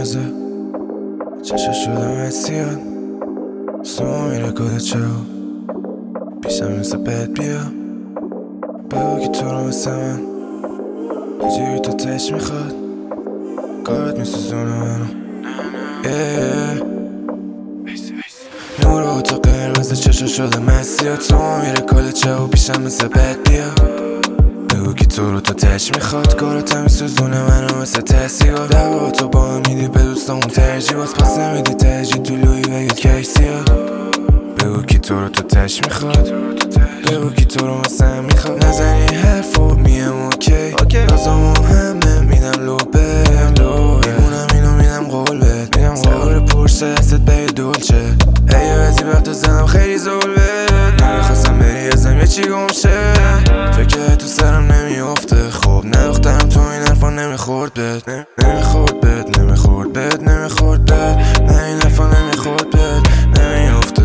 میندازه، چشا شدم اسیاد سوما میره کده چه پیشم مثل بد بیا بگو که تو رو مثل من یه جوری تو تش میخواد کارت میسوزونه منو نور اتاق قرمز چشا شده مسیاد سوما میره کده چه پیشم مثل بد بیا بگو که تو رو تو تش میخواد کارت هم میسوزونه منو مثل تحصیل دعوا تو با هم میدی به دوستامون ترجیح باز پس نمیدی ترجیح تو لوی بگید کش زیاد بگو که تو رو تو تش میخواد بگو که تو رو مثل هم میخواد نزنی حرف و میم اوکی رازامو همه میدم لو میمونم اینو میدم قول بهت سوار پرسه دستت به دولچه ای بعضی وقتا زنم خیلی زول بهت نمیخواستم بری ازم یه چی گم شه فکر تو سرم نمیافته خب نوختم تو این حرفا نمیخورد بهت نمیخورد بهت نمیخورد بهت نمیخورد بهت نه این حرفا نمیخورد بهت نمیافته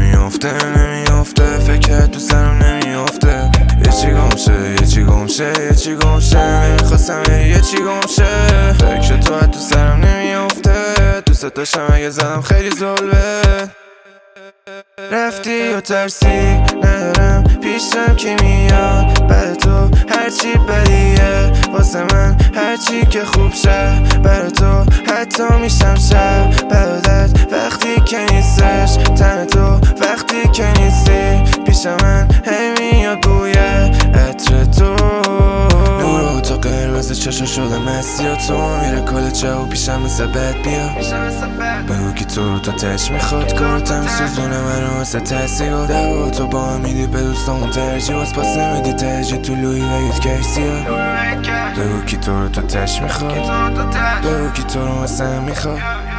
فکر تو سرم نمیافته یه چی گم شه یه چی گم شه یه چی گم شه نمیخواستم یه چی گم شه فکر تو سرم نمیافته دوست داشتم اگه زدم خیلی زول بهت رفتی و ترسی ندارم پیشم کی میاد بعد تو هرچی بدیه واسه من هرچی که خوب شه برا تو حتی میشم شب برادت وقتی که نیستش تن تو وقتی که نیستی پیش من هی میاد بویه عطر تو نور اتاق قرمز چشا شده مسیاد تو میره کل چه پیشم مثل بد بیا بگو که تو رو تا تش میخواد کارتم میسوزونه منو مثل تحصیل دعوا تو با هم میدی به دوستامون ترجیح باز پس نمیدی ترجیح تو لوی بگید کش زیاد بگو که تو رو تا تش میخواد بگو که تو رو مثل هم میخواد